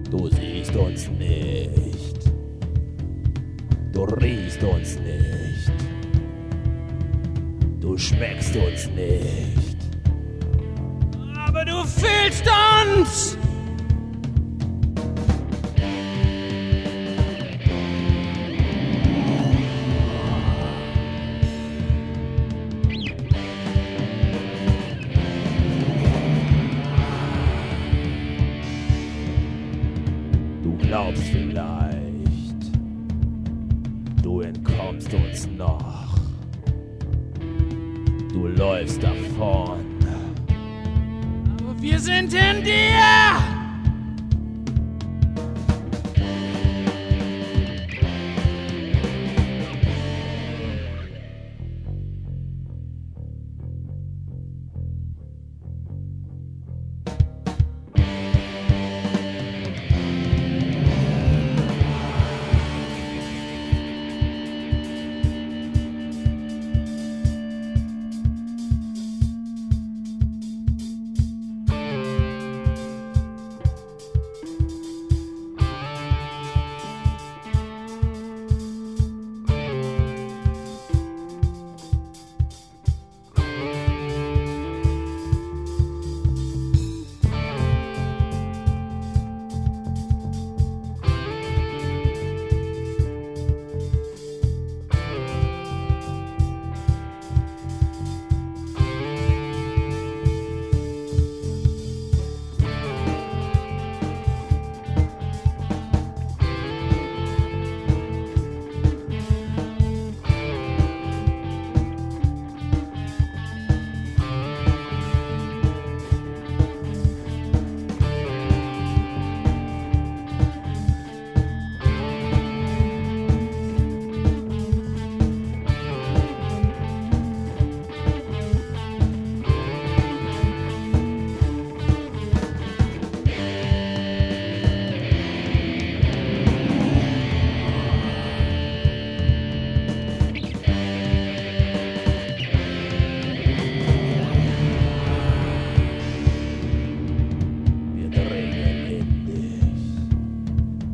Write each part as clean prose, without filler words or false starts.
Du siehst uns nicht. Du riechst uns nicht. Du schmeckst uns nicht. Aber du fühlst uns! Du glaubst vielleicht, du entkommst uns noch. Du läufst davon. Aber wir sind in dir!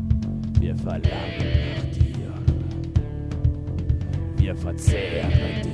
Wir verlangen nach dir. Wir verzehren dich.